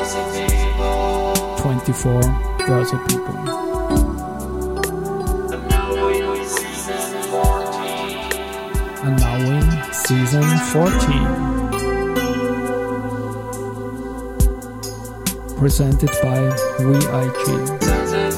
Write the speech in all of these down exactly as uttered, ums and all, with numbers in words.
twenty-four Börse People. And now in season fourteen. Presented by V I G.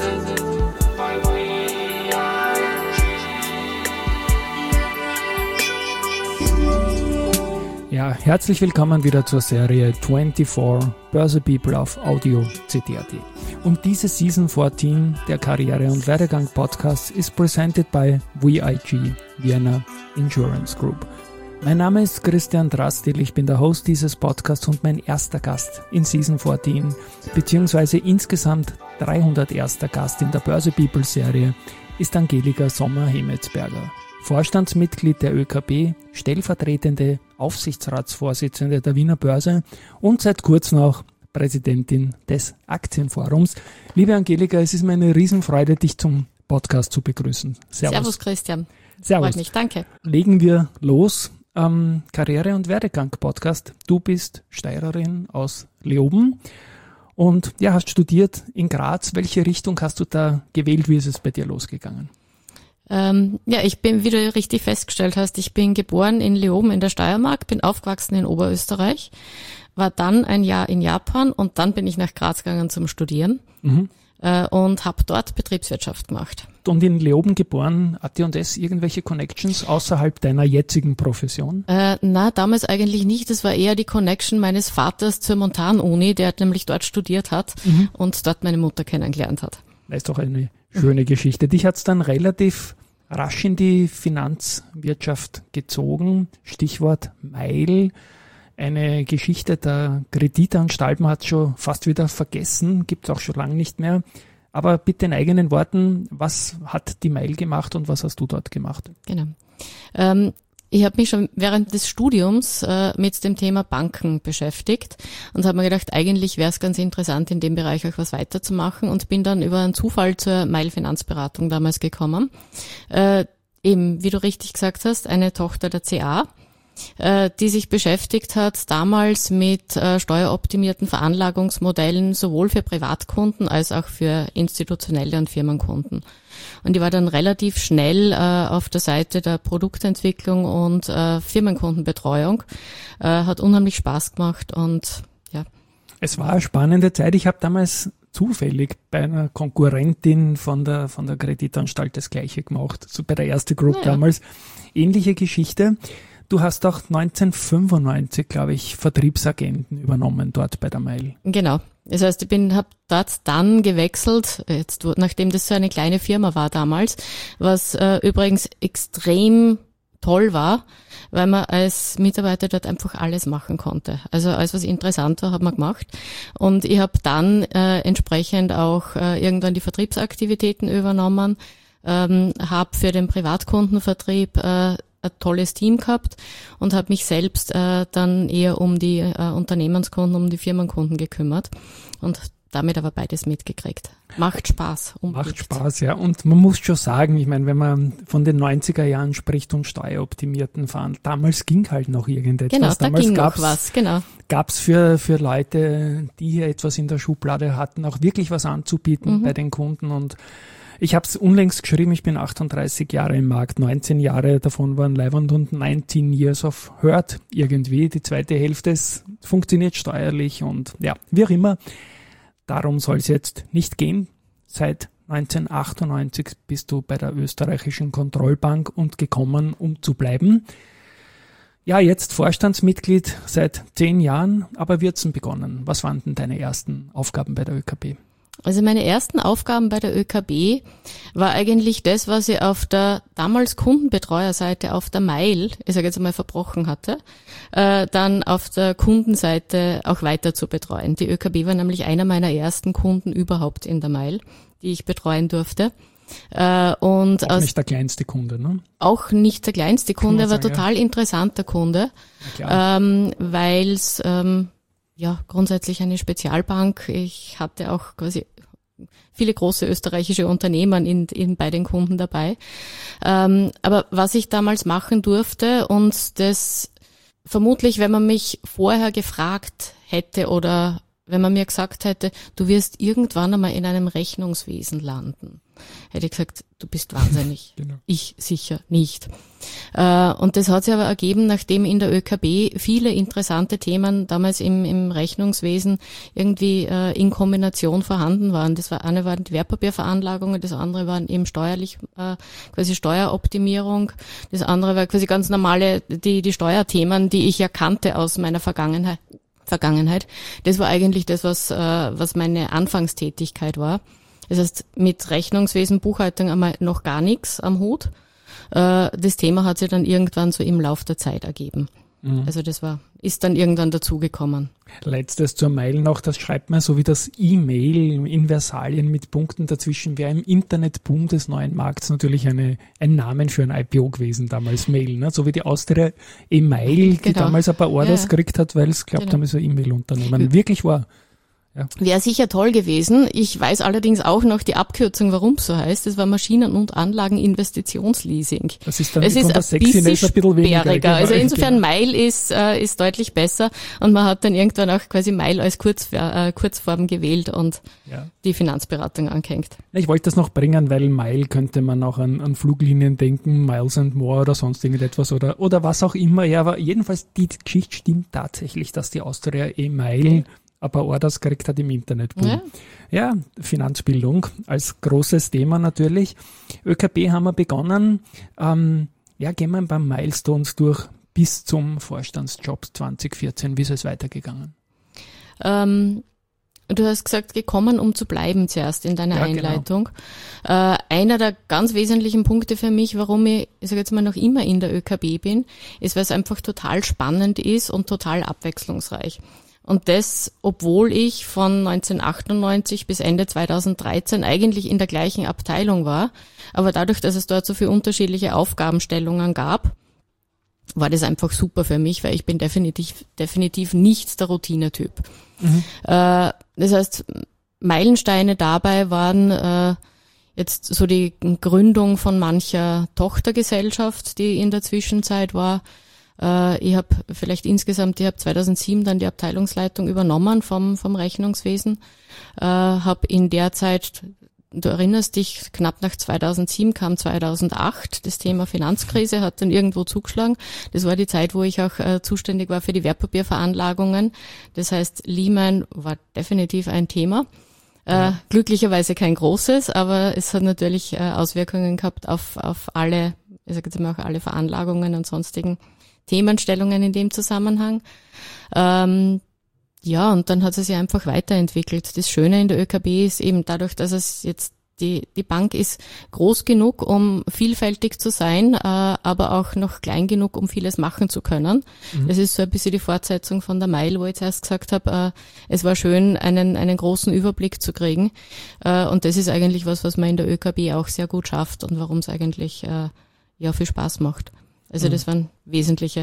Ja, herzlich willkommen wieder zur Serie twenty-four Börse People auf Audio C D A T. Und diese Season fourteen der Karriere- und Werdegang-Podcast ist presented by V I G, Vienna Insurance Group. Mein Name ist Christian Drastil, ich bin der Host dieses Podcasts und mein erster Gast in Season fourteen, beziehungsweise insgesamt dreihunderterster Gast in der Börse People Serie ist Angelika Sommer-Hemetsberger, Vorstandsmitglied der Ö K B, stellvertretende Aufsichtsratsvorsitzende der Wiener Börse und seit kurzem auch Präsidentin des Aktienforums. Liebe Angelika, es ist mir eine Riesenfreude, dich zum Podcast zu begrüßen. Servus. Servus Christian. Servus. Freut mich, danke. Legen wir los. Ähm, Karriere- und Werdegang-Podcast. Du bist Steirerin aus Leoben und ja, hast studiert in Graz. Welche Richtung hast du da gewählt? Wie ist es bei dir losgegangen? Ähm, ja, ich bin, wie du richtig festgestellt hast, ich bin geboren in Leoben in der Steiermark, bin aufgewachsen in Oberösterreich, war dann ein Jahr in Japan und dann bin ich nach Graz gegangen zum Studieren mhm. äh, und habe dort Betriebswirtschaft gemacht. Und in Leoben geboren, A T und S irgendwelche Connections außerhalb deiner jetzigen Profession? Äh, na, damals eigentlich nicht. Das war eher die Connection meines Vaters zur Montanuni, der nämlich dort studiert hat mhm. und dort meine Mutter kennengelernt hat. Das ist doch eine schöne mhm. Geschichte. Dich hat's dann relativ rasch in die Finanzwirtschaft gezogen. Stichwort Meil. Eine Geschichte der Kreditanstalt, man hat schon fast wieder vergessen, gibt es auch schon lange nicht mehr. Aber bitte in eigenen Worten, was hat die Meil gemacht und was hast du dort gemacht? Genau. Ähm, ich habe mich schon während des Studiums äh, mit dem Thema Banken beschäftigt und habe mir gedacht, eigentlich wäre es ganz interessant, in dem Bereich auch was weiterzumachen und bin dann über einen Zufall zur Meil Finanzberatung damals gekommen. Äh, eben, wie du richtig gesagt hast, eine Tochter der C A, äh, die sich beschäftigt hat damals mit äh, steueroptimierten Veranlagungsmodellen sowohl für Privatkunden als auch für institutionelle und Firmenkunden. Und die war dann relativ schnell äh, auf der Seite der Produktentwicklung und äh, Firmenkundenbetreuung. Äh, hat unheimlich Spaß gemacht und ja. Es war eine spannende Zeit. Ich habe damals zufällig bei einer Konkurrentin von der von der Kreditanstalt das Gleiche gemacht, so bei der Erste Group ja, damals. Ähnliche Geschichte. Du hast auch neunzehnhundertfünfundneunzig, glaube ich, Vertriebsagenten übernommen dort bei der Meil. Genau. Das heißt, ich bin habe dort dann gewechselt, jetzt nachdem das so eine kleine Firma war damals, was äh, übrigens extrem toll war, weil man als Mitarbeiter dort einfach alles machen konnte. Also alles, was interessant war, hat man gemacht. Und ich habe dann äh, entsprechend auch äh, irgendwann die Vertriebsaktivitäten übernommen, ähm, habe für den Privatkundenvertrieb äh, ein tolles Team gehabt und habe mich selbst äh, dann eher um die äh, Unternehmenskunden, um die Firmenkunden gekümmert und damit aber beides mitgekriegt. Macht Spaß. Unbedingt. Macht Spaß, ja. Und man muss schon sagen, ich meine, wenn man von den neunziger Jahren spricht und steueroptimierten fahren, damals ging halt noch irgendetwas. Genau, da damals ging gab's, noch was, genau. Gab's für, für Leute, die hier etwas in der Schublade hatten, auch wirklich was anzubieten mhm. bei den Kunden. Und ich habe es unlängst geschrieben, ich bin achtunddreißig Jahre im Markt, neunzehn Jahre davon waren Leihwand und nineteen years of hurt irgendwie. Die zweite Hälfte ist, funktioniert steuerlich und ja, wie auch immer. Darum soll es jetzt nicht gehen. Seit neunzehnhundertachtundneunzig bist du bei der österreichischen Kontrollbank und gekommen, um zu bleiben. Ja, jetzt Vorstandsmitglied seit zehn Jahren, aber wie hat's denn begonnen? Was waren denn deine ersten Aufgaben bei der Ö K B? Also meine ersten Aufgaben bei der Ö K B war eigentlich das, was ich auf der damals Kundenbetreuerseite auf der Meil, ich sage jetzt einmal verbrochen hatte, äh, dann auf der Kundenseite auch weiter zu betreuen. Die Ö K B war nämlich einer meiner ersten Kunden überhaupt in der Meil, die ich betreuen durfte. Äh, und auch aus, nicht der kleinste Kunde, ne? Auch nicht der kleinste Kunde, aber total ja. interessanter Kunde, ähm, weil es ähm, ja grundsätzlich eine Spezialbank. Ich hatte auch quasi viele große österreichische Unternehmen in, in bei den Kunden dabei. Ähm, aber was ich damals machen durfte und das vermutlich, wenn man mich vorher gefragt hätte oder wenn man mir gesagt hätte, du wirst irgendwann einmal in einem Rechnungswesen landen, hätte ich gesagt, du bist wahnsinnig. Genau. Ich sicher nicht. Äh, und das hat sich aber ergeben, nachdem in der ÖKB viele interessante Themen damals im, im Rechnungswesen irgendwie äh, in Kombination vorhanden waren. Das war, eine waren die Wertpapierveranlagungen, das andere waren eben steuerlich, äh, quasi Steueroptimierung, das andere war quasi ganz normale, die, die Steuerthemen, die ich ja kannte aus meiner Vergangenheit. Vergangenheit. Das war eigentlich das, was, äh, was meine Anfangstätigkeit war. Das heißt, mit Rechnungswesen, Buchhaltung einmal noch gar nichts am Hut. Äh, das Thema hat sich dann irgendwann so im Lauf der Zeit ergeben. Mhm. Also das war, ist dann irgendwann dazugekommen. Letztes zur Mail noch, das schreibt man so wie das E-Mail in Versalien mit Punkten dazwischen, wäre im Internetboom des neuen Markts natürlich eine, ein Namen für ein I P O gewesen, damals Mail, ne? So wie die Austria E-Mail, die genau. damals ein paar Orders ja, gekriegt hat, weil es glaubt, genau. damals ein E-Mail-Unternehmen wirklich war. Ja. Wäre sicher toll gewesen. Ich weiß allerdings auch noch die Abkürzung, warum es so heißt. Das war Maschinen- und Anlageninvestitionsleasing. Das ist dann es ist ein bisschen, ein bisschen weniger. Genau. Also insofern genau. Mail ist äh, ist deutlich besser und man hat dann irgendwann auch quasi Mail als Kurz, äh, Kurzform gewählt und ja. die Finanzberatung angehängt. Ich wollte das noch bringen, weil Mail könnte man auch an, an Fluglinien denken, Miles and More oder sonst irgendetwas oder oder was auch immer. Ja, aber jedenfalls die Geschichte stimmt tatsächlich, dass die Austria E-Mail ein paar Orders gekriegt hat im Internet. Ja. ja, Finanzbildung als großes Thema natürlich. ÖKB haben wir begonnen. Ähm, ja, gehen wir ein paar Milestones durch bis zum Vorstandsjob zwanzig vierzehn. Wie ist es weitergegangen? Ähm, du hast gesagt, gekommen, um zu bleiben zuerst in deiner ja, Einleitung. Genau. Äh, einer der ganz wesentlichen Punkte für mich, warum ich, ich sage jetzt mal, noch immer in der ÖKB bin, ist, weil es einfach total spannend ist und total abwechslungsreich. Und das, obwohl ich von neunzehnhundertachtundneunzig bis Ende zweitausenddreizehn eigentlich in der gleichen Abteilung war. Aber dadurch, dass es dort so viele unterschiedliche Aufgabenstellungen gab, war das einfach super für mich, weil ich bin definitiv definitiv nicht der Routinetyp. Mhm. Äh, das heißt, Meilensteine dabei waren äh, jetzt so die Gründung von mancher Tochtergesellschaft, die in der Zwischenzeit war. Ich habe vielleicht insgesamt, ich habe zweitausendsieben dann die Abteilungsleitung übernommen vom vom Rechnungswesen, äh, habe in der Zeit, du erinnerst dich, knapp nach zweitausendsieben kam zweitausendacht, das Thema Finanzkrise hat dann irgendwo zugeschlagen. Das war die Zeit, wo ich auch äh, zuständig war für die Wertpapierveranlagungen. Das heißt, Lehman war definitiv ein Thema. Ja. Äh, glücklicherweise kein großes, aber es hat natürlich äh, Auswirkungen gehabt auf auf alle, ich sage jetzt mal auch alle Veranlagungen und sonstigen Themenstellungen in dem Zusammenhang. Ähm, ja, und dann hat es sich einfach weiterentwickelt. Das Schöne in der ÖKB ist eben dadurch, dass es jetzt die die Bank ist groß genug, um vielfältig zu sein, äh, aber auch noch klein genug, um vieles machen zu können. Mhm. Das ist so ein bisschen die Fortsetzung von der Mail, wo ich zuerst gesagt habe, äh, es war schön, einen einen großen Überblick zu kriegen. Äh, und das ist eigentlich was, was man in der ÖKB auch sehr gut schafft und warum es eigentlich äh, ja viel Spaß macht. Also das waren wesentliche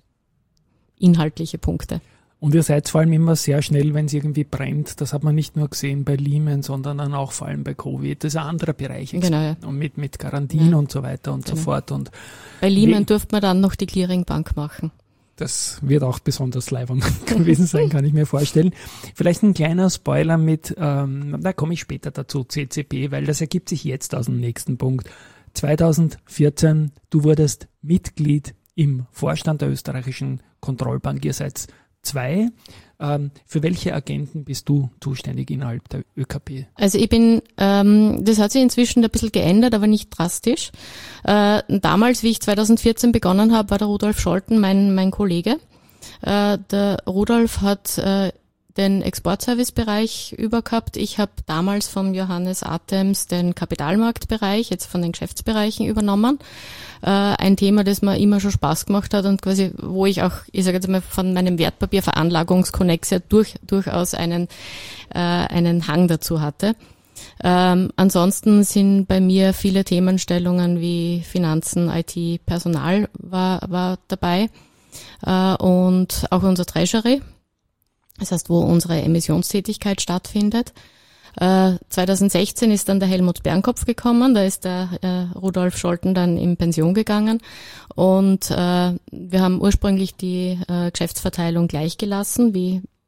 inhaltliche Punkte. Und ihr seid vor allem immer sehr schnell, wenn es irgendwie brennt. Das hat man nicht nur gesehen bei Lehman, sondern dann auch vor allem bei Covid. Das ist ein anderer Bereich. Genau, ja. Und mit, mit Garantien ja. und so weiter und genau. so fort. Und bei Lehman durfte man dann noch die Clearingbank machen. Das wird auch besonders leibend gewesen sein, kann ich mir vorstellen. Vielleicht ein kleiner Spoiler mit, ähm, da komme ich später dazu, C C P, weil das ergibt sich jetzt aus dem nächsten Punkt. zweitausendvierzehn, du wurdest Mitglied im Vorstand der österreichischen Kontrollbank. Ihr seid zwei. Ähm, für welche Agenten bist du zuständig innerhalb der ÖKB? Also ich bin, ähm, das hat sich inzwischen ein bisschen geändert, aber nicht drastisch. Äh, damals, wie ich zweitausendvierzehn begonnen habe, war der Rudolf Scholten mein, mein Kollege. Äh, der Rudolf hat äh, den Exportservicebereich übergehabt. Ich habe damals vom Johannes Atems den Kapitalmarktbereich, jetzt von den Geschäftsbereichen übernommen. Äh, ein Thema, das mir immer schon Spaß gemacht hat und quasi, wo ich auch, ich sage jetzt mal, von meinem Wertpapierveranlagungskonnex ja durch, durchaus einen, äh, einen Hang dazu hatte. Ähm, ansonsten sind bei mir viele Themenstellungen wie Finanzen, I T, Personal war, war dabei äh, und auch unser Treasury. Das heißt, wo unsere Emissionstätigkeit stattfindet. Äh, zweitausendsechzehn ist dann der Helmut Bernkopf gekommen, da ist der äh, Rudolf Scholten dann in Pension gegangen und äh, wir haben ursprünglich die äh, Geschäftsverteilung gleich gelassen, wie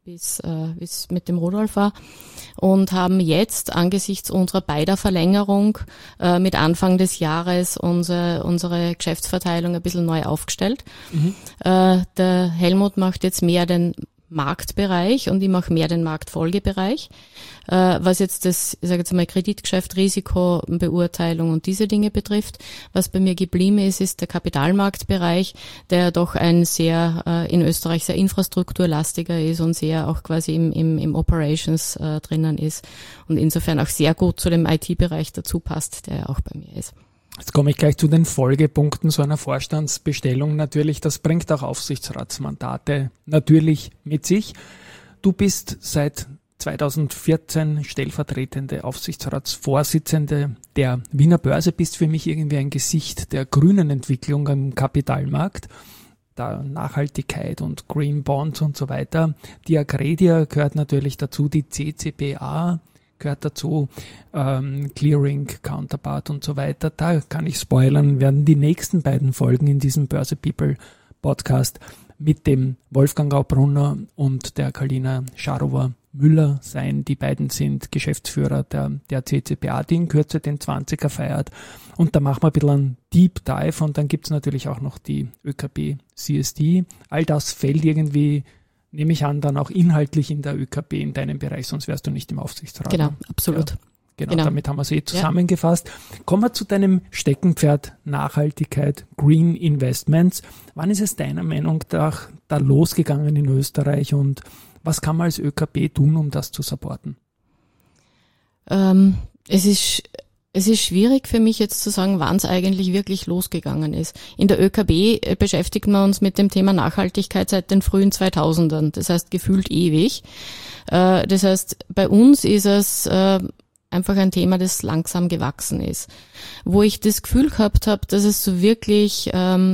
bis äh, wie es mit dem Rudolf war, und haben jetzt angesichts unserer beider Verlängerung äh, mit Anfang des Jahres unsere, unsere Geschäftsverteilung ein bisschen neu aufgestellt. Mhm. Äh, der Helmut macht jetzt mehr den Marktbereich und ich mache mehr den Marktfolgebereich, äh, was jetzt das, ich sage jetzt mal, Kreditgeschäft, Risikobeurteilung und diese Dinge betrifft. Was bei mir geblieben ist, ist der Kapitalmarktbereich, der doch ein sehr, äh, in Österreich sehr infrastrukturlastiger ist und sehr auch quasi im, im, im Operations äh, drinnen ist und insofern auch sehr gut zu dem I T-Bereich dazu passt, der ja auch bei mir ist. Jetzt komme ich gleich zu den Folgepunkten so einer Vorstandsbestellung. Natürlich, das bringt auch Aufsichtsratsmandate natürlich mit sich. Du bist seit zweitausendvierzehn stellvertretende Aufsichtsratsvorsitzende der Wiener Börse, bist für mich irgendwie ein Gesicht der grünen Entwicklung am Kapitalmarkt, der Nachhaltigkeit und Green Bonds und so weiter. Die Accredia gehört natürlich dazu, die C C B A gehört dazu, ähm, Clearing, Counterpart und so weiter. Da kann ich spoilern, werden die nächsten beiden Folgen in diesem Börse People Podcast mit dem Wolfgang Raubrunner und der Kalina Scharowa-Müller sein. Die beiden sind Geschäftsführer der, der C C B A, die in Kürze den zwanziger feiert. Und da machen wir ein bisschen einen Deep Dive und dann gibt es natürlich auch noch die ÖKB C S D. All das fällt irgendwie, nehme ich an, dann auch inhaltlich in der ÖKB in deinem Bereich, sonst wärst du nicht im Aufsichtsrat. Genau, absolut. Ja, genau, genau, damit haben wir es eh zusammengefasst. Ja. Kommen wir zu deinem Steckenpferd Nachhaltigkeit, Green Investments. Wann ist es deiner Meinung nach da losgegangen in Österreich und was kann man als ÖKB tun, um das zu supporten? Ähm, es ist Es ist schwierig für mich jetzt zu sagen, wann es eigentlich wirklich losgegangen ist. In der ÖKB beschäftigen wir uns mit dem Thema Nachhaltigkeit seit den frühen zweitausendern, das heißt gefühlt ewig. Das heißt, bei uns ist es einfach ein Thema, das langsam gewachsen ist. Wo ich das Gefühl gehabt habe, dass es so wirklich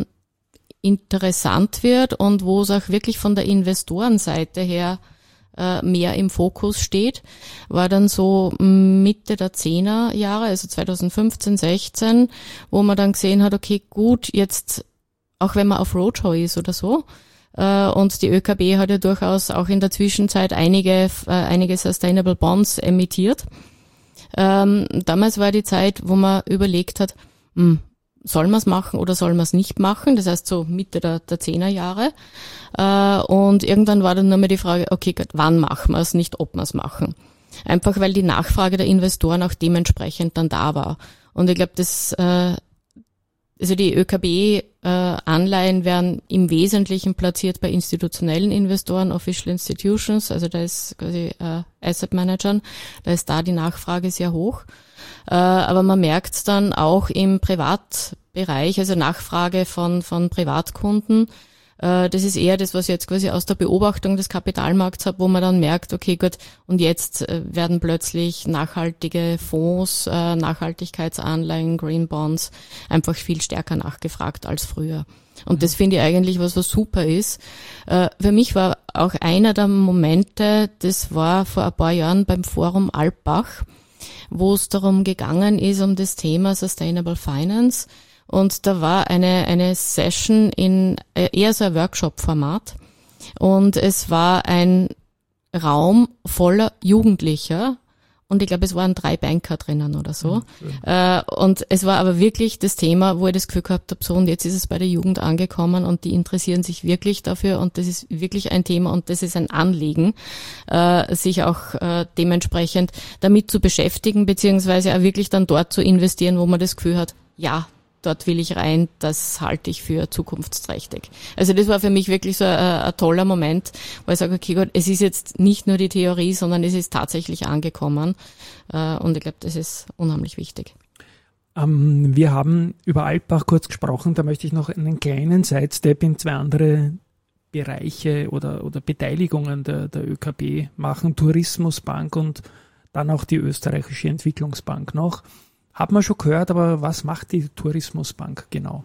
interessant wird und wo es auch wirklich von der Investorenseite her mehr im Fokus steht, war dann so Mitte der zehner Jahre, also zweitausendfünfzehn, sechzehn, wo man dann gesehen hat, okay, gut, jetzt, auch wenn man auf Roadshow ist oder so, äh, und die ÖKB hat ja durchaus auch in der Zwischenzeit einige, äh, einige Sustainable Bonds emittiert. Ähm, damals war die Zeit, wo man überlegt hat, mh, soll man es machen oder soll man es nicht machen? Das heißt so Mitte der, der zehner Jahre. Äh, und irgendwann war dann nur mehr die Frage, okay, Gott, wann machen wir es, nicht ob wir es machen. Einfach weil die Nachfrage der Investoren auch dementsprechend dann da war. Und ich glaube, das, äh, also die ÖKB-Anleihen äh, werden im Wesentlichen platziert bei institutionellen Investoren, Official Institutions, also da ist quasi äh, Asset Managern, da ist da die Nachfrage sehr hoch. Äh, aber man merkt es dann auch im Privatbereich, also Nachfrage von, von Privatkunden. Äh, das ist eher das, was ich jetzt quasi aus der Beobachtung des Kapitalmarkts habe, wo man dann merkt, okay, gut, und jetzt äh, werden plötzlich nachhaltige Fonds, äh, Nachhaltigkeitsanleihen, Green Bonds einfach viel stärker nachgefragt als früher. Und mhm. das finde ich eigentlich was, was super ist. Äh, für mich war auch einer der Momente, das war vor ein paar Jahren beim Forum Alpbach, wo es darum gegangen ist, um das Thema Sustainable Finance. Und da war eine eine Session in eher so ein Workshop-Format. Und es war ein Raum voller Jugendlicher. Und ich glaube, es waren drei Banker drinnen oder so. Ja, äh, und es war aber wirklich das Thema, wo ich das Gefühl gehabt habe, so, und jetzt ist es bei der Jugend angekommen und die interessieren sich wirklich dafür und das ist wirklich ein Thema und das ist ein Anliegen, äh, sich auch äh, dementsprechend damit zu beschäftigen, beziehungsweise auch wirklich dann dort zu investieren, wo man das Gefühl hat, ja, dort will ich rein, das halte ich für zukunftsträchtig. Also das war für mich wirklich so ein, ein toller Moment, wo ich sage, okay Gott, es ist jetzt nicht nur die Theorie, sondern es ist tatsächlich angekommen. Und ich glaube, das ist unheimlich wichtig. Ähm, wir haben über Alpbach kurz gesprochen, da möchte ich noch einen kleinen Sidestep in zwei andere Bereiche oder, oder Beteiligungen der, der ÖKB machen, Tourismusbank und dann auch die Österreichische Entwicklungsbank noch. Hat man schon gehört, aber was macht die Tourismusbank genau?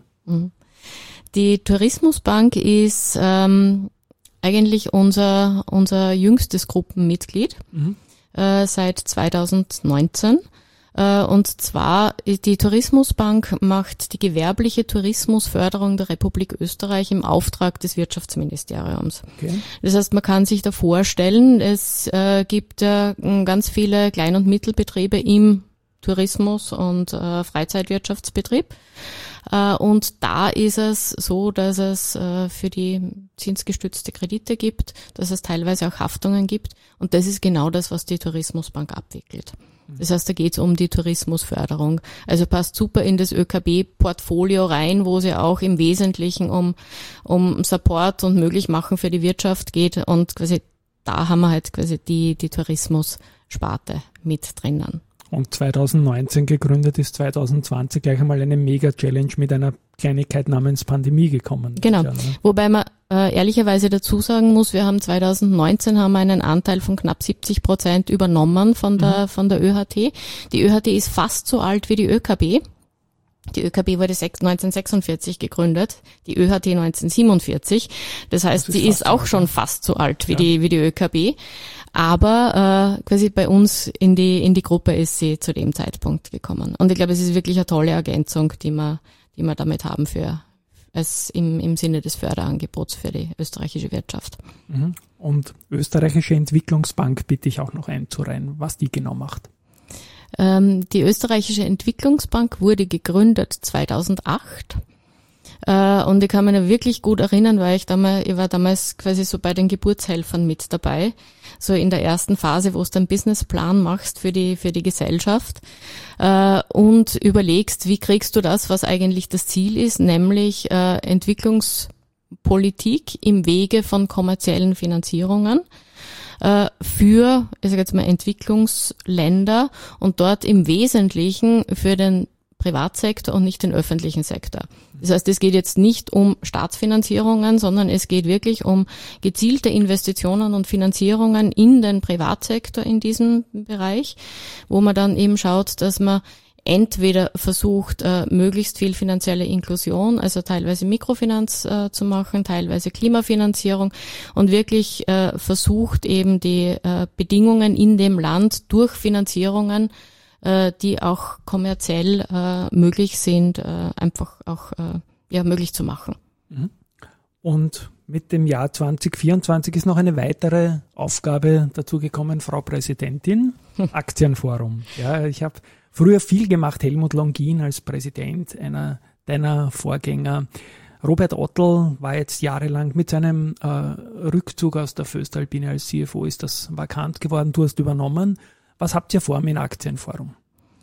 Die Tourismusbank ist ähm, eigentlich unser unser jüngstes Gruppenmitglied mhm. äh, seit zweitausendneunzehn. Und zwar, die Tourismusbank macht die gewerbliche Tourismusförderung der Republik Österreich im Auftrag des Wirtschaftsministeriums. Okay. Das heißt, man kann sich da vorstellen, es äh, gibt äh, ganz viele Klein- und Mittelbetriebe im Tourismus- und äh, Freizeitwirtschaftsbetrieb. Äh, und da ist es so, dass es äh, für die zinsgestützte Kredite gibt, dass es teilweise auch Haftungen gibt. Und das ist genau das, was die Tourismusbank abwickelt. Das heißt, da geht es um die Tourismusförderung. Also passt super in das Ö K B-Portfolio rein, wo es ja auch im Wesentlichen um, um Support und Möglichmachen für die Wirtschaft geht. Und quasi da haben wir halt quasi die, die Tourismussparte mit drinnen. Und zwanzig neunzehn gegründet ist zwanzig zwanzig gleich einmal eine Mega-Challenge mit einer Kleinigkeit namens Pandemie gekommen. Genau, ja, ne? Wobei man äh, ehrlicherweise dazu sagen muss, wir haben zwanzig neunzehn haben wir einen Anteil von knapp siebzig Prozent übernommen von der mhm. von der Ö H T. Die Ö H T ist fast so alt wie die Ö K B. Die Ö K B wurde neunzehnhundertsechsundvierzig gegründet, die Ö H T neunzehnhundertsiebenundvierzig. Das heißt, das ist sie ist auch schon fast so alt wie ja. die wie die Ö K B. Aber äh, quasi bei uns in die in die Gruppe ist sie zu dem Zeitpunkt gekommen. Und ich glaube, es ist wirklich eine tolle Ergänzung, die wir die wir damit haben für es im im Sinne des Förderangebots für die österreichische Wirtschaft. Und Österreichische Entwicklungsbank bitte ich auch noch einzureihen, was die genau macht. Ähm, die Österreichische Entwicklungsbank wurde gegründet zweitausendacht. Uh, und ich kann mich noch wirklich gut erinnern, weil ich damals, ich war damals quasi so bei den Geburtshelfern mit dabei, so in der ersten Phase, wo du einen Businessplan machst für die für die Gesellschaft uh, und überlegst, wie kriegst du das, was eigentlich das Ziel ist, nämlich uh, Entwicklungspolitik im Wege von kommerziellen Finanzierungen uh, für, ich sage jetzt mal, Entwicklungsländer und dort im Wesentlichen für den Privatsektor und nicht den öffentlichen Sektor. Das heißt, es geht jetzt nicht um Staatsfinanzierungen, sondern es geht wirklich um gezielte Investitionen und Finanzierungen in den Privatsektor in diesem Bereich, wo man dann eben schaut, dass man entweder versucht, äh, möglichst viel finanzielle Inklusion, also teilweise Mikrofinanz äh, zu machen, teilweise Klimafinanzierung und wirklich äh, versucht eben die äh, Bedingungen in dem Land durch Finanzierungen, die auch kommerziell äh, möglich sind, äh, einfach auch äh, ja, möglich zu machen. Und mit dem Jahr zwanzig vierundzwanzig ist noch eine weitere Aufgabe dazugekommen, Frau Präsidentin, Aktienforum. Ja, ich habe früher viel gemacht, Helmut Longin als Präsident, einer deiner Vorgänger. Robert Ottl war jetzt jahrelang mit seinem äh, Rückzug aus der Voestalpine als C F O, ist das vakant geworden, du hast übernommen. Was habt ihr vor mit dem Aktienforum?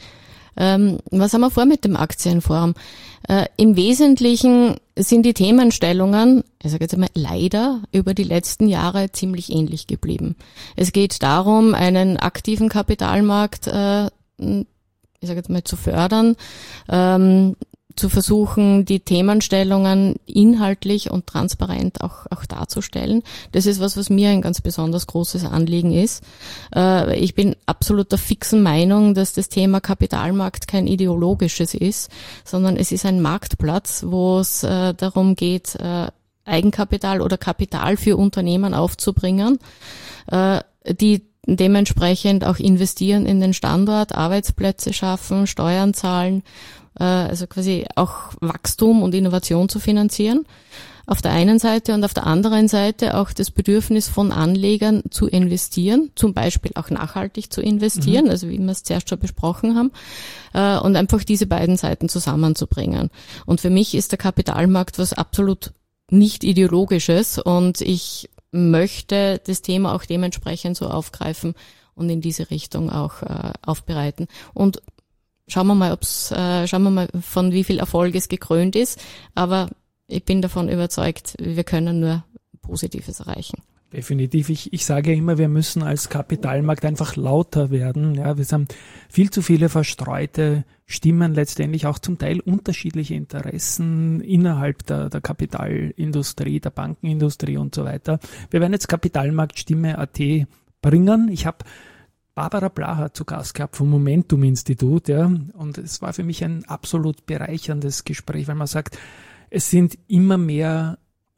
Ähm, was haben wir vor mit dem Aktienforum? Äh, Im Wesentlichen sind die Themenstellungen, ich sage jetzt einmal leider, über die letzten Jahre ziemlich ähnlich geblieben. Es geht darum, einen aktiven Kapitalmarkt, äh, ich sage jetzt mal, zu fördern, ähm, zu versuchen, die Themenstellungen inhaltlich und transparent auch, auch darzustellen. Das ist was, was mir ein ganz besonders großes Anliegen ist. Äh, ich bin absolut der fixen Meinung, dass das Thema Kapitalmarkt kein ideologisches ist, sondern es ist ein Marktplatz, wo es äh, darum geht, äh, Eigenkapital oder Kapital für Unternehmen aufzubringen, äh, die dementsprechend auch investieren in den Standort, Arbeitsplätze schaffen, Steuern zahlen, also quasi auch Wachstum und Innovation zu finanzieren, auf der einen Seite, und auf der anderen Seite auch das Bedürfnis von Anlegern zu investieren, zum Beispiel auch nachhaltig zu investieren, mhm. also wie wir es zuerst schon besprochen haben, und einfach diese beiden Seiten zusammenzubringen. Und für mich ist der Kapitalmarkt was absolut nicht Ideologisches, und ich möchte das Thema auch dementsprechend so aufgreifen und in diese Richtung auch äh, aufbereiten. Und schauen wir mal, ob's, äh, schauen wir mal, von wie viel Erfolg es gekrönt ist. Aber ich bin davon überzeugt, wir können nur Positives erreichen. Definitiv. Ich, ich sage immer, wir müssen als Kapitalmarkt einfach lauter werden. Ja, wir haben viel zu viele verstreute Stimmen, letztendlich auch zum Teil unterschiedliche Interessen innerhalb der, der Kapitalindustrie, der Bankenindustrie und so weiter. Wir werden jetzt Kapitalmarktstimme Punkt A T bringen. Ich habe Barbara Blaha zu Gast gehabt vom Momentum-Institut, ja, und es war für mich ein absolut bereicherndes Gespräch, weil man sagt, es sind immer mehr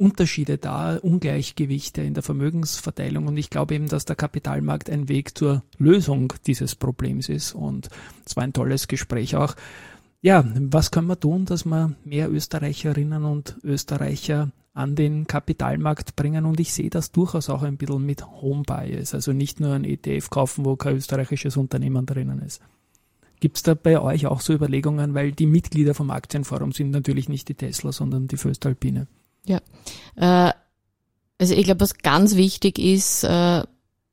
Unterschiede da, Ungleichgewichte in der Vermögensverteilung und ich glaube eben, dass der Kapitalmarkt ein Weg zur Lösung dieses Problems ist und es war ein tolles Gespräch auch. Ja, was können wir tun, dass wir mehr Österreicherinnen und Österreicher an den Kapitalmarkt bringen und ich sehe das durchaus auch ein bisschen mit Home Bias, also nicht nur ein E T F kaufen, wo kein österreichisches Unternehmen drinnen ist. Gibt es da bei euch auch so Überlegungen, weil die Mitglieder vom Aktienforum sind natürlich nicht die Tesla, sondern die Voestalpine? Ja, äh, also ich glaube, was ganz wichtig ist, äh,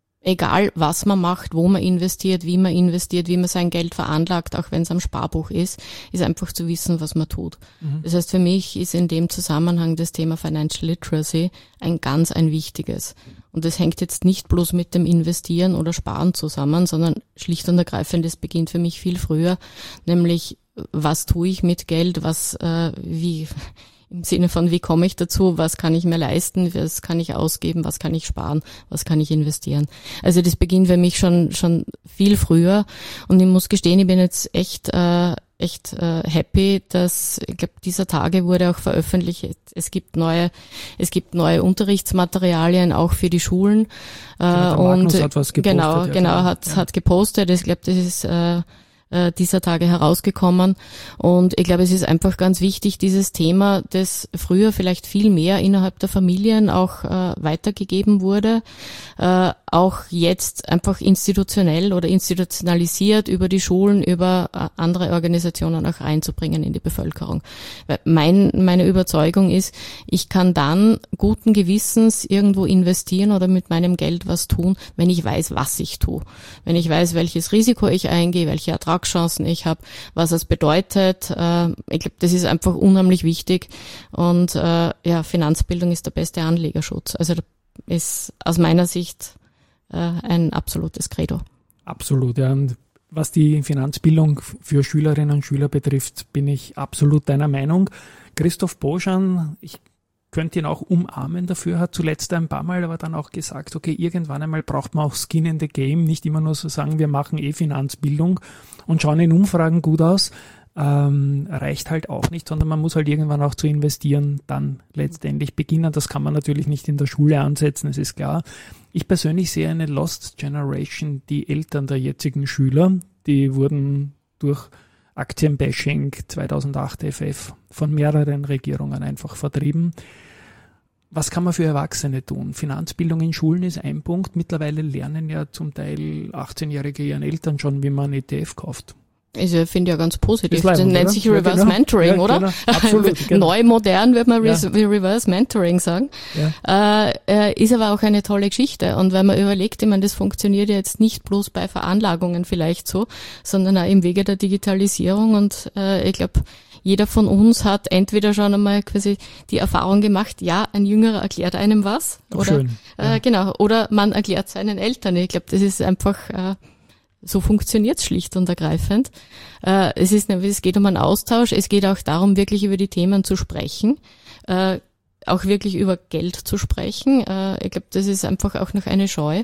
egal was man macht, wo man investiert, wie man investiert, wie man sein Geld veranlagt, auch wenn es am Sparbuch ist, ist einfach zu wissen, was man tut. Mhm. Das heißt, für mich ist in dem Zusammenhang das Thema Financial Literacy ein ganz ein wichtiges. Und das hängt jetzt nicht bloß mit dem Investieren oder Sparen zusammen, sondern schlicht und ergreifend, das beginnt für mich viel früher, nämlich was tue ich mit Geld, was, äh, wie, im Sinne von, wie komme ich dazu, was kann ich mir leisten, was kann ich ausgeben, was kann ich sparen, was kann ich investieren. Also das beginnt für mich schon schon viel früher und ich muss gestehen, ich bin jetzt echt äh, echt äh, happy, dass, ich glaube, dieser Tage wurde auch veröffentlicht, es gibt neue es gibt neue Unterrichtsmaterialien auch für die Schulen äh, ja, und hat was gepostet, genau ja, genau hat ja. hat gepostet. Ich glaube, das ist äh, dieser Tage herausgekommen. Und ich glaube, es ist einfach ganz wichtig, dieses Thema, das früher vielleicht viel mehr innerhalb der Familien auch äh, weitergegeben wurde, äh, auch jetzt einfach institutionell oder institutionalisiert über die Schulen, über äh, andere Organisationen auch reinzubringen in die Bevölkerung. Weil mein, meine Überzeugung ist, ich kann dann guten Gewissens irgendwo investieren oder mit meinem Geld was tun, wenn ich weiß, was ich tue. Wenn ich weiß, welches Risiko ich eingehe, welche Ertrag Chancen ich habe, was es bedeutet. Äh, ich glaube, das ist einfach unheimlich wichtig und äh, ja, Finanzbildung ist der beste Anlegerschutz. Also das ist aus meiner Sicht äh, ein absolutes Credo. Absolut, ja. Und was die Finanzbildung für Schülerinnen und Schüler betrifft, bin ich absolut deiner Meinung. Christoph Boschan, ich könnte ihn auch umarmen dafür, hat zuletzt ein paar Mal aber dann auch gesagt, okay, irgendwann einmal braucht man auch Skin in the Game, nicht immer nur so sagen, wir machen eh Finanzbildung und schauen in Umfragen gut aus, ähm, reicht halt auch nicht, sondern man muss halt irgendwann auch zu investieren, dann letztendlich beginnen. Das kann man natürlich nicht in der Schule ansetzen, es ist klar. Ich persönlich sehe eine Lost Generation, die Eltern der jetzigen Schüler, die wurden durch Aktienbashing zweitausendacht F F von mehreren Regierungen einfach vertrieben. Was kann man für Erwachsene tun? Finanzbildung in Schulen ist ein Punkt. Mittlerweile lernen ja zum Teil achtzehnjährige ihren Eltern schon, wie man einen E T F kauft. Also ich finde ja ganz positiv. Das, das nennt oder? sich Reverse ja, genau. Mentoring, ja, oder? Genau. Absolut, genau. Neu, modern wird man ja. Reverse Mentoring sagen. Ja. Äh, ist aber auch eine tolle Geschichte. Und wenn man überlegt, ich meine, das funktioniert ja jetzt nicht bloß bei Veranlagungen vielleicht so, sondern auch im Wege der Digitalisierung. Und äh, ich glaube, jeder von uns hat entweder schon einmal quasi die Erfahrung gemacht, ja, ein Jüngerer erklärt einem was. Oder, schön. Ja. Äh, genau. Oder man erklärt seinen Eltern. Ich glaube, das ist einfach... Äh, So funktioniert's schlicht und ergreifend. Äh, es ist, es geht um einen Austausch. Es geht auch darum, wirklich über die Themen zu sprechen, äh, auch wirklich über Geld zu sprechen. Äh, ich glaube, das ist einfach auch noch eine Scheu.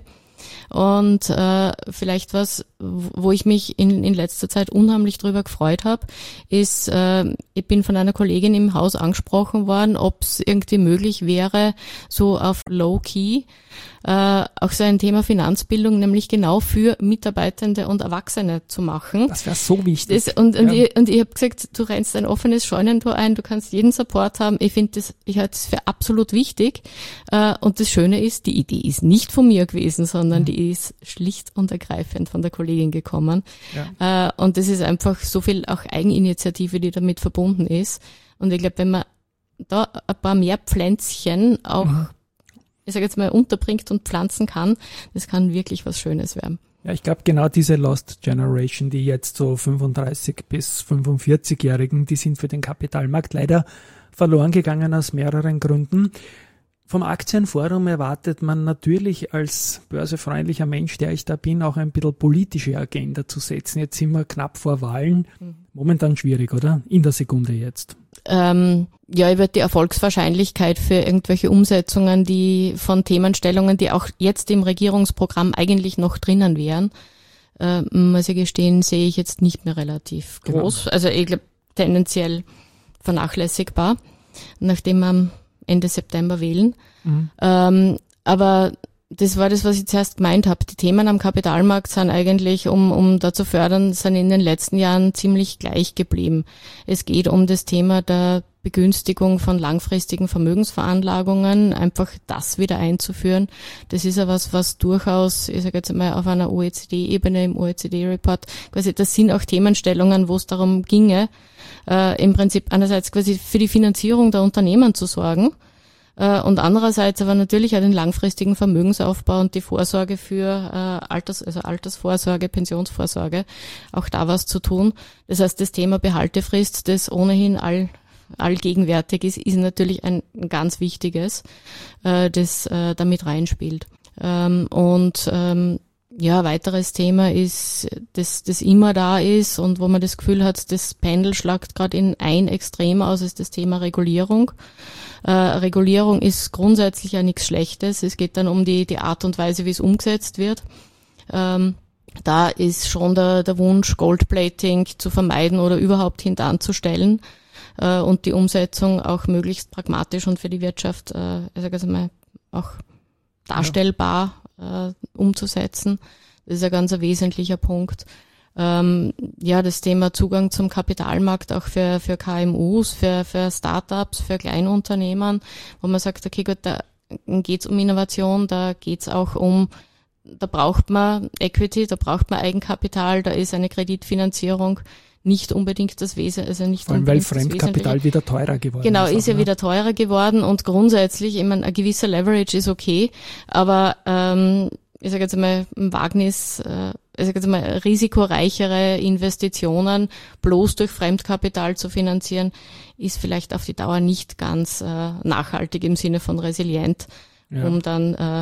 Und äh, vielleicht was, wo ich mich in, in letzter Zeit unheimlich drüber gefreut habe, ist, äh, ich bin von einer Kollegin im Haus angesprochen worden, ob es irgendwie möglich wäre, so auf Low-Key äh, auch so ein Thema Finanzbildung, nämlich genau für Mitarbeitende und Erwachsene zu machen. Das wäre so wichtig. Das, und, und, ja. ich, und ich habe gesagt, du rennst ein offenes Scheunentor ein, du kannst jeden Support haben. Ich finde das, ich halte das für absolut wichtig. Äh, und das Schöne ist, die Idee ist nicht von mir gewesen, sondern mhm. die ist schlicht und ergreifend von der Kollegin gekommen. Ja. Äh, und das ist einfach so viel auch Eigeninitiative, die damit verbunden ist. Und ich glaube, wenn man da ein paar mehr Pflänzchen auch mhm. ich sage jetzt mal, unterbringt und pflanzen kann, das kann wirklich was Schönes werden. Ja, ich glaube, genau diese Lost Generation, die jetzt so fünfunddreißig bis fünfundvierzig-Jährigen, die sind für den Kapitalmarkt leider verloren gegangen aus mehreren Gründen. Vom Aktienforum erwartet man natürlich als börsefreundlicher Mensch, der ich da bin, auch ein bisschen politische Agenda zu setzen. Jetzt sind wir knapp vor Wahlen. Momentan schwierig, oder? In der Sekunde jetzt. Ähm, ja, über die Erfolgswahrscheinlichkeit für irgendwelche Umsetzungen, die von Themenstellungen, die auch jetzt im Regierungsprogramm eigentlich noch drinnen wären, äh, muss ich gestehen, sehe ich jetzt nicht mehr relativ groß. Genau. Also ich glaube tendenziell vernachlässigbar, nachdem man Ende September wählen. Mhm. Ähm, aber das war das, was ich zuerst gemeint habe. Die Themen am Kapitalmarkt sind eigentlich, um, um da zu fördern, sind in den letzten Jahren ziemlich gleich geblieben. Es geht um das Thema der Begünstigung von langfristigen Vermögensveranlagungen, einfach das wieder einzuführen. Das ist ja was, was durchaus, ich sage jetzt mal, auf einer O E C D-Ebene, im O E C D-Report, quasi, das sind auch Themenstellungen, wo es darum ginge, äh, im Prinzip einerseits quasi für die Finanzierung der Unternehmen zu sorgen, und andererseits aber natürlich auch den langfristigen Vermögensaufbau und die Vorsorge für äh, Alters, also Altersvorsorge, Pensionsvorsorge, auch da was zu tun. Das heißt, das Thema Behaltefrist, das ohnehin all, allgegenwärtig ist, ist natürlich ein ganz wichtiges, äh, das äh, damit reinspielt. Ähm, und ähm, ja, weiteres Thema ist, das, das immer da ist und wo man das Gefühl hat, das Pendel schlagt gerade in ein Extrem aus, ist das Thema Regulierung. Äh, Regulierung ist grundsätzlich ja nichts Schlechtes. Es geht dann um die, die Art und Weise, wie es umgesetzt wird. Ähm, da ist schon der, der Wunsch, Goldplating zu vermeiden oder überhaupt hintanzustellen äh, und die Umsetzung auch möglichst pragmatisch und für die Wirtschaft, äh, ich sage jetzt mal, auch darstellbar ja. äh, umzusetzen. Das ist ein ganz ein wesentlicher Punkt. Ähm, ja, das Thema Zugang zum Kapitalmarkt auch für, für K M Us, für, für Startups, für Kleinunternehmen, wo man sagt, okay, gut, da geht's um Innovation, da geht's auch um, da braucht man Equity, da braucht man Eigenkapital, da ist eine Kreditfinanzierung nicht unbedingt das Wesen, also nicht vor allem, weil unbedingt Fremdkapital wieder teurer geworden genau, ist. Genau, ist ja ne? wieder teurer geworden und grundsätzlich, ich meine, ein gewisser Leverage ist okay, aber ähm, ich sage jetzt mal, ein Wagnis, äh, ich sage jetzt mal, risikoreichere Investitionen bloß durch Fremdkapital zu finanzieren, ist vielleicht auf die Dauer nicht ganz äh, nachhaltig im Sinne von resilient, ja. um dann äh,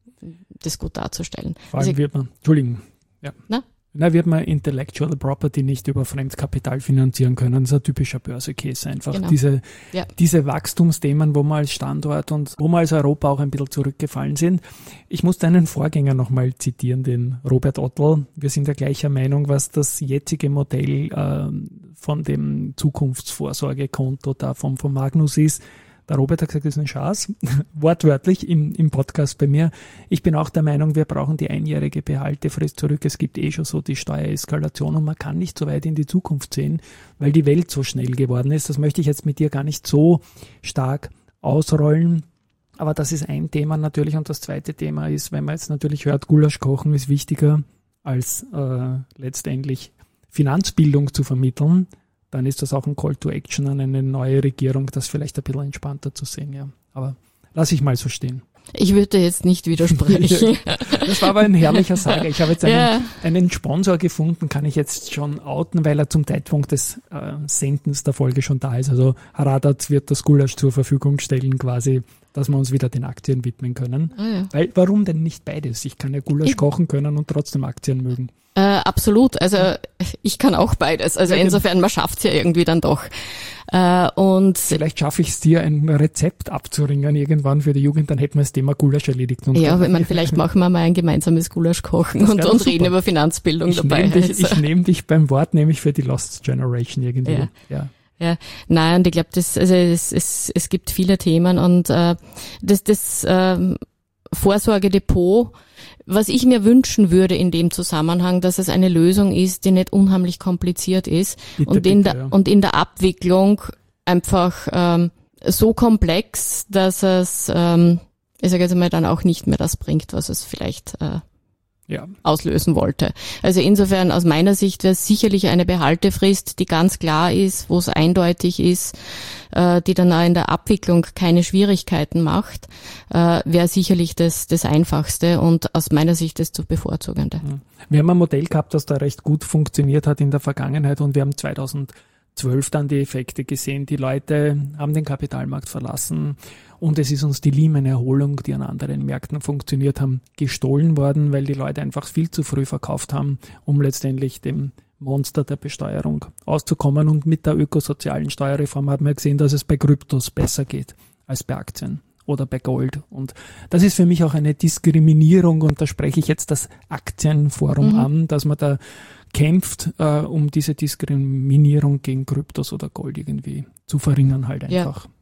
das gut darzustellen. Vor allem also, wird man, Entschuldigung, ja. Na? Na, wird man Intellectual Property nicht über Fremdkapital finanzieren können. Das ist ein typischer Börse-Case einfach. Genau. Diese, ja. diese Wachstumsthemen, wo wir als Standort und wo wir als Europa auch ein bisschen zurückgefallen sind. Ich muss deinen Vorgänger nochmal zitieren, den Robert Ottl. Wir sind der gleicher Meinung, was das jetzige Modell äh, von dem Zukunftsvorsorgekonto da vom, vom Magnus ist. Der Robert hat gesagt, das ist eine Chance, wortwörtlich im, im Podcast bei mir. Ich bin auch der Meinung, wir brauchen die einjährige Behaltefrist zurück. Es gibt eh schon so die Steuereskalation und man kann nicht so weit in die Zukunft sehen, weil die Welt so schnell geworden ist. Das möchte ich jetzt mit dir gar nicht so stark ausrollen. Aber das ist ein Thema natürlich. Und das zweite Thema ist, wenn man jetzt natürlich hört, Gulasch kochen ist wichtiger als äh, letztendlich Finanzbildung zu vermitteln, dann ist das auch ein Call to Action an eine neue Regierung, das vielleicht ein bisschen entspannter zu sehen, ja. Aber lass ich mal so stehen. Ich würde jetzt nicht widersprechen. Das war aber ein herrlicher Sager. Ich habe jetzt einen, ja. einen Sponsor gefunden, kann ich jetzt schon outen, weil er zum Zeitpunkt des äh, Sendens der Folge schon da ist. Also Haradat wird das Gulasch zur Verfügung stellen, quasi, dass wir uns wieder den Aktien widmen können. Ah, ja. Weil, warum denn nicht beides? Ich kann ja Gulasch ich kochen können und trotzdem Aktien mögen. Äh, absolut, also ich kann auch beides, also ja, insofern, man schafft's ja irgendwie dann doch. Äh, und vielleicht schaffe ich es dir, ein Rezept abzuringen irgendwann für die Jugend, dann hätten wir das Thema Gulasch erledigt. Und ja, wenn man vielleicht machen wir mal ein gemeinsames Gulasch kochen und, und reden über Finanzbildung ich dabei. Nehm dich, ich nehme dich beim Wort, nämlich für die Lost Generation irgendwie. Ja. ja. Ja, nein, und ich glaube, das, also es, es, es gibt viele Themen und äh, das, das äh, Vorsorgedepot, was ich mir wünschen würde in dem Zusammenhang, dass es eine Lösung ist, die nicht unheimlich kompliziert ist bitte, und, in bitte, der, ja. und in der Abwicklung einfach ähm, so komplex, dass es, ähm, ich sage jetzt mal, dann auch nicht mehr das bringt, was es vielleicht äh, ja. auslösen wollte. Also insofern aus meiner Sicht wäre es sicherlich eine Behaltefrist, die ganz klar ist, wo es eindeutig ist, äh, die dann auch in der Abwicklung keine Schwierigkeiten macht, äh, wäre sicherlich das, das Einfachste und aus meiner Sicht das zu bevorzugende. Wir haben ein Modell gehabt, das da recht gut funktioniert hat in der Vergangenheit und wir haben zweitausendzwölf dann die Effekte gesehen. Die Leute haben den Kapitalmarkt verlassen und es ist uns die Lehman-Erholung, die an anderen Märkten funktioniert haben, gestohlen worden, weil die Leute einfach viel zu früh verkauft haben, um letztendlich dem Monster der Besteuerung auszukommen. Und mit der ökosozialen Steuerreform hat man gesehen, dass es bei Kryptos besser geht als bei Aktien oder bei Gold. Und das ist für mich auch eine Diskriminierung und da spreche ich jetzt das Aktienforum mhm. an, dass man da kämpft, äh, um diese Diskriminierung gegen Kryptos oder Gold irgendwie zu verringern halt einfach. Ja.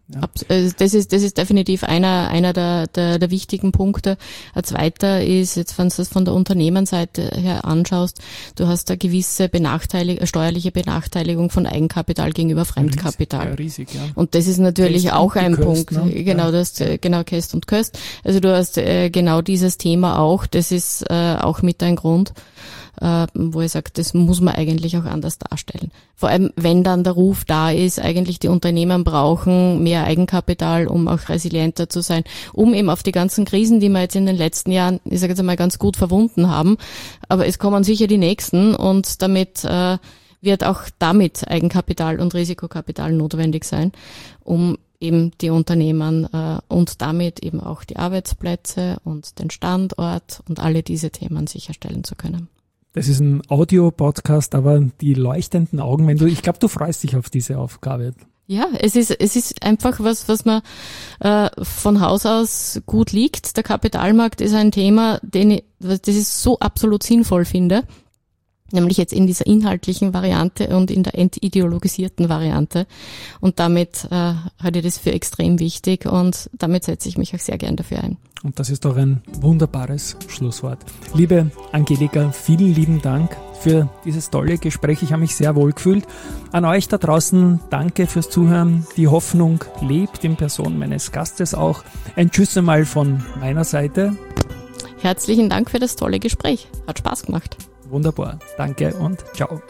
Ja. Das ist, das ist definitiv einer, einer der, der, der wichtigen Punkte. Ein zweiter ist, jetzt wenn du das von der Unternehmensseite her anschaust, du hast eine gewisse Benachteiligung, steuerliche Benachteiligung von Eigenkapital gegenüber Fremdkapital. Riesig, ja, riesig, ja. Und das ist natürlich Köst auch ein Köst, Punkt. Ne? Genau, ja. das, genau, Köst und Köst. Also du hast äh, genau dieses Thema auch. Das ist äh, auch mit ein Grund, äh, wo ich sage, das muss man eigentlich auch anders darstellen. Vor allem, wenn dann der Ruf da ist, eigentlich die Unternehmen brauchen mehr Eigenkapital, um auch resilienter zu sein, um eben auf die ganzen Krisen, die wir jetzt in den letzten Jahren, ich sage jetzt einmal, ganz gut verwunden haben. Aber es kommen sicher die nächsten und damit äh, wird auch damit Eigenkapital und Risikokapital notwendig sein, um eben die Unternehmen äh, und damit eben auch die Arbeitsplätze und den Standort und alle diese Themen sicherstellen zu können. Das ist ein Audio-Podcast, aber die leuchtenden Augen, wenn du, ich glaube, du freust dich auf diese Aufgabe. Ja, es ist es ist einfach was, was man äh, von Haus aus gut liegt. Der Kapitalmarkt ist ein Thema, den ich, das ich so absolut sinnvoll finde, nämlich jetzt in dieser inhaltlichen Variante und in der entideologisierten Variante. Und damit äh, halte ich das für extrem wichtig und damit setze ich mich auch sehr gern dafür ein. Und das ist doch ein wunderbares Schlusswort. Liebe Angelika, vielen lieben Dank für dieses tolle Gespräch. Ich habe mich sehr wohl gefühlt. An euch da draußen, danke fürs Zuhören. Die Hoffnung lebt in Person meines Gastes auch. Ein Tschüss einmal von meiner Seite. Herzlichen Dank für das tolle Gespräch. Hat Spaß gemacht. Wunderbar. Danke und ciao.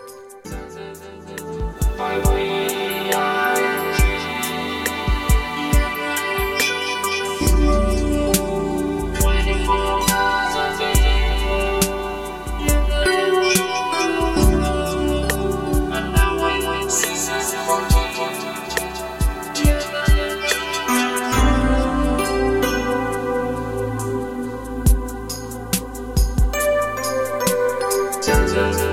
Thank you.